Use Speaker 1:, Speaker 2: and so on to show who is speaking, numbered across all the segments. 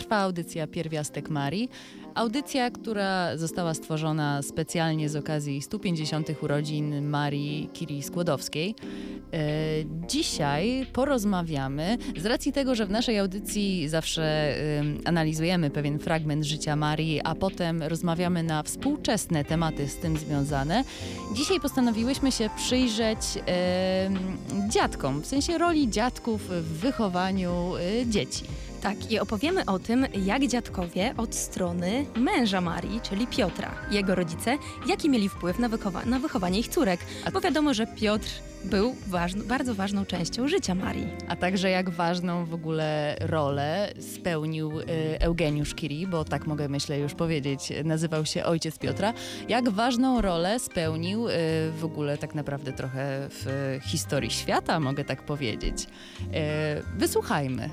Speaker 1: trwa audycja Pierwiastek Marii. Audycja, która została stworzona specjalnie z okazji 150. urodzin Marii Curie-Skłodowskiej. Dzisiaj porozmawiamy, z racji tego, że w naszej audycji zawsze analizujemy pewien fragment życia Marii, a potem rozmawiamy na współczesne tematy z tym związane. Dzisiaj postanowiłyśmy się przyjrzeć dziadkom, w sensie roli dziadków w wychowaniu dzieci.
Speaker 2: Tak, i opowiemy o tym, jak dziadkowie od strony męża Marii, czyli Piotra, jego rodzice, jaki mieli wpływ na wychowanie ich córek. Bo wiadomo, że Piotr był bardzo ważną częścią życia Marii.
Speaker 1: A także jak ważną w ogóle rolę spełnił Eugeniusz Curie, bo tak mogę, myślę, już powiedzieć, nazywał się ojciec Piotra. Jak ważną rolę spełnił w ogóle tak naprawdę trochę w historii świata, mogę tak powiedzieć. Wysłuchajmy.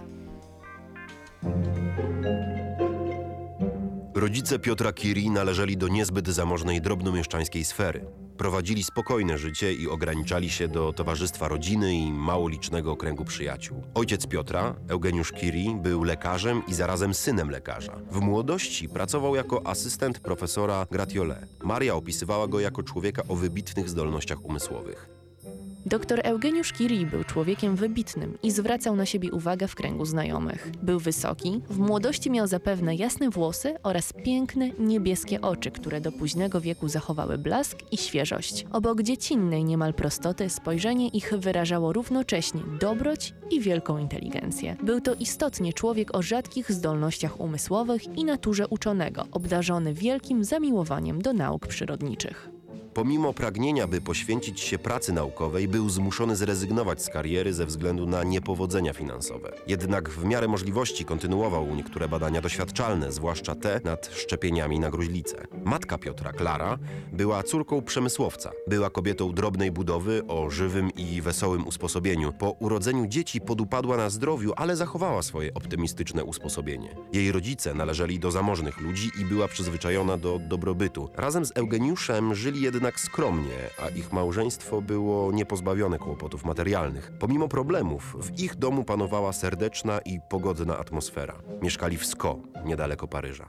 Speaker 3: Rodzice Piotra Curie należeli do niezbyt zamożnej drobnomieszczańskiej sfery. Prowadzili spokojne życie i ograniczali się do towarzystwa rodziny i mało licznego kręgu przyjaciół. Ojciec Piotra, Eugeniusz Curie, był lekarzem i zarazem synem lekarza. W młodości pracował jako asystent profesora Gratiolet. Maria opisywała go jako człowieka o wybitnych zdolnościach umysłowych.
Speaker 4: Dr Eugeniusz Curie był człowiekiem wybitnym i zwracał na siebie uwagę w kręgu znajomych. Był wysoki, w młodości miał zapewne jasne włosy oraz piękne, niebieskie oczy, które do późnego wieku zachowały blask i świeżość. Obok dziecinnej niemal prostoty spojrzenie ich wyrażało równocześnie dobroć i wielką inteligencję. Był to istotnie człowiek o rzadkich zdolnościach umysłowych i naturze uczonego, obdarzony wielkim zamiłowaniem do nauk przyrodniczych.
Speaker 3: Pomimo pragnienia, by poświęcić się pracy naukowej, był zmuszony zrezygnować z kariery ze względu na niepowodzenia finansowe. Jednak w miarę możliwości kontynuował niektóre badania doświadczalne, zwłaszcza te nad szczepieniami na gruźlicę. Matka Piotra, Klara, była córką przemysłowca. Była kobietą drobnej budowy, o żywym i wesołym usposobieniu. Po urodzeniu dzieci podupadła na zdrowiu, ale zachowała swoje optymistyczne usposobienie. Jej rodzice należeli do zamożnych ludzi i była przyzwyczajona do dobrobytu. Razem z Eugeniuszem żyli jednak skromnie, a ich małżeństwo było niepozbawione kłopotów materialnych. Pomimo problemów, w ich domu panowała serdeczna i pogodna atmosfera. Mieszkali w Sceaux, niedaleko Paryża.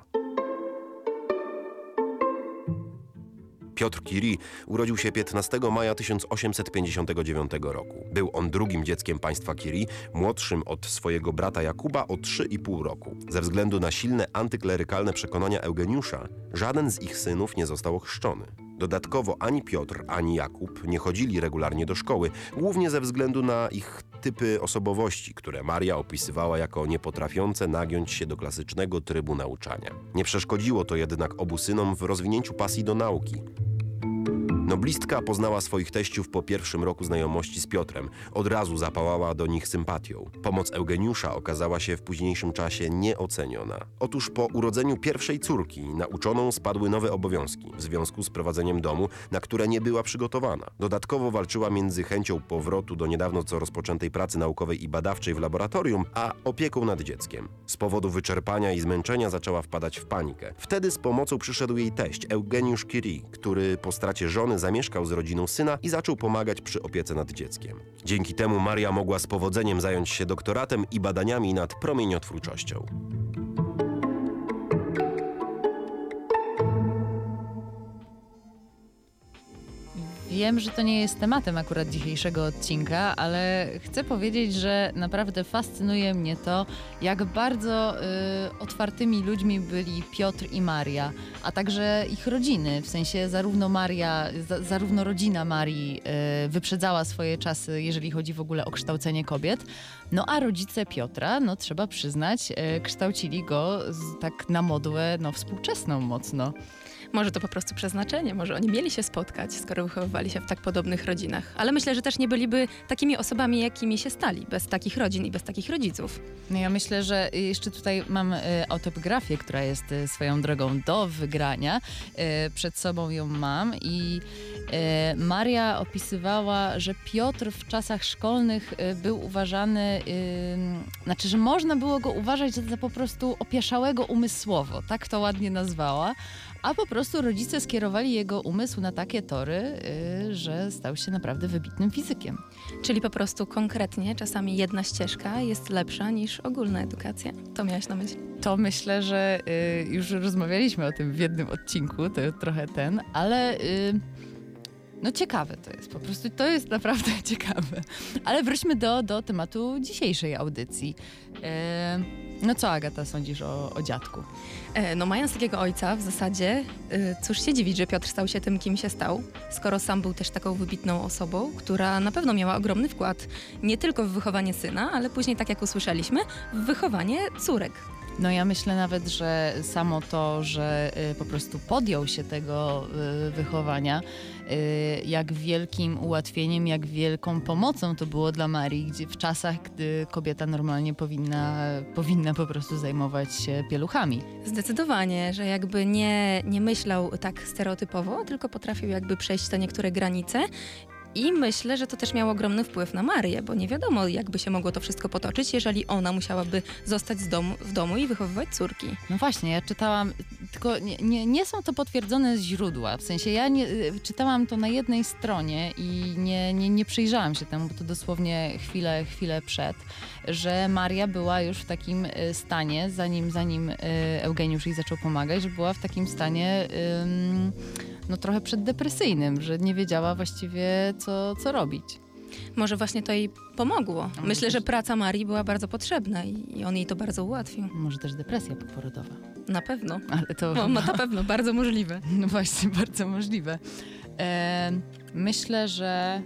Speaker 3: Piotr Curie urodził się 15 maja 1859 roku. Był on drugim dzieckiem państwa Curie, młodszym od swojego brata Jakuba o 3,5 roku. Ze względu na silne antyklerykalne przekonania Eugeniusza, żaden z ich synów nie został ochrzczony. Dodatkowo ani Piotr, ani Jakub nie chodzili regularnie do szkoły, głównie ze względu na ich typy osobowości, które Maria opisywała jako niepotrafiące nagiąć się do klasycznego trybu nauczania. Nie przeszkodziło to jednak obu synom w rozwinięciu pasji do nauki. Noblistka poznała swoich teściów po pierwszym roku znajomości z Piotrem. Od razu zapałała do nich sympatią. Pomoc Eugeniusza okazała się w późniejszym czasie nieoceniona. Otóż po urodzeniu pierwszej córki na uczoną spadły nowe obowiązki w związku z prowadzeniem domu, na które nie była przygotowana. Dodatkowo walczyła między chęcią powrotu do niedawno co rozpoczętej pracy naukowej i badawczej w laboratorium, a opieką nad dzieckiem. Z powodu wyczerpania i zmęczenia zaczęła wpadać w panikę. Wtedy z pomocą przyszedł jej teść Eugeniusz Curie, który po stracie żony zamieszkał z rodziną syna i zaczął pomagać przy opiece nad dzieckiem. Dzięki temu Maria mogła z powodzeniem zająć się doktoratem i badaniami nad promieniotwórczością.
Speaker 1: Wiem, że to nie jest tematem akurat dzisiejszego odcinka, ale chcę powiedzieć, że naprawdę fascynuje mnie to, jak bardzo otwartymi ludźmi byli Piotr i Maria, a także ich rodziny. W sensie zarówno rodzina Marii wyprzedzała swoje czasy, jeżeli chodzi w ogóle o kształcenie kobiet, no a rodzice Piotra, no trzeba przyznać, kształcili go tak na modłę współczesną mocno.
Speaker 2: Może to po prostu przeznaczenie, może oni mieli się spotkać, skoro wychowywali się w tak podobnych rodzinach. Ale myślę, że też nie byliby takimi osobami, jakimi się stali, bez takich rodzin i bez takich rodziców.
Speaker 1: No ja myślę, że jeszcze tutaj mam autobiografię, która jest swoją drogą do wygrania. Przed sobą ją mam i Maria opisywała, że Piotr w czasach szkolnych był uważany, znaczy, że można było go uważać za po prostu opieszałego umysłowo, tak to ładnie nazwała, a po prostu rodzice skierowali jego umysł na takie tory, że stał się naprawdę wybitnym fizykiem.
Speaker 2: Czyli po prostu konkretnie czasami jedna ścieżka jest lepsza niż ogólna edukacja. To miałaś na myśli?
Speaker 1: To myślę, że już rozmawialiśmy o tym w jednym odcinku, to trochę ale no ciekawe to jest, po prostu to jest naprawdę ciekawe. Ale wróćmy do tematu dzisiejszej audycji. No co, Agata, sądzisz o dziadku?
Speaker 2: No mając takiego ojca w zasadzie, cóż się dziwić, że Piotr stał się tym, kim się stał, skoro sam był też taką wybitną osobą, która na pewno miała ogromny wkład nie tylko w wychowanie syna, ale później, tak jak usłyszeliśmy, w wychowanie córek.
Speaker 1: No ja myślę nawet, że samo to, że po prostu podjął się tego wychowania, jak wielkim ułatwieniem, jak wielką pomocą to było dla Marii, gdzie w czasach, gdy kobieta normalnie powinna po prostu zajmować się pieluchami.
Speaker 2: Zdecydowanie, że jakby nie myślał tak stereotypowo, tylko potrafił jakby przejść te niektóre granice. I myślę, że to też miało ogromny wpływ na Marię, bo nie wiadomo, jakby się mogło to wszystko potoczyć, jeżeli ona musiałaby zostać w domu i wychowywać córki.
Speaker 1: No właśnie, ja czytałam, tylko nie są to potwierdzone źródła. W sensie ja czytałam to na jednej stronie i nie przyjrzałam się temu, bo to dosłownie chwilę przed, że Maria była już w takim stanie, zanim Eugeniusz jej zaczął pomagać, że była w takim stanie no trochę przeddepresyjnym, że nie wiedziała właściwie co robić.
Speaker 2: Może właśnie to jej pomogło. Myślę, że praca Marii była bardzo potrzebna i on jej to bardzo ułatwił.
Speaker 1: Może też depresja poporodowa.
Speaker 2: Na pewno.
Speaker 1: Ale to
Speaker 2: No, na pewno, bardzo możliwe.
Speaker 1: No właśnie, bardzo możliwe. Myślę,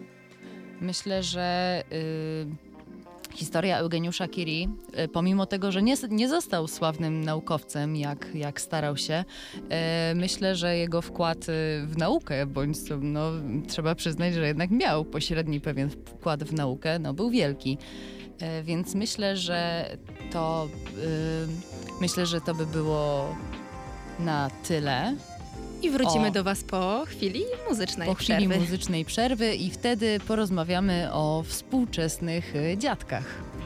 Speaker 1: że historia Eugeniusza Curie, pomimo tego, że nie został sławnym naukowcem, jak starał się, myślę, że jego wkład w naukę, bądź no, trzeba przyznać, że jednak miał pośredni pewien wkład w naukę, no, był wielki. Więc myślę, że to by było na tyle.
Speaker 2: I wrócimy do was po chwili muzycznej przerwy
Speaker 1: i wtedy porozmawiamy o współczesnych dziadkach.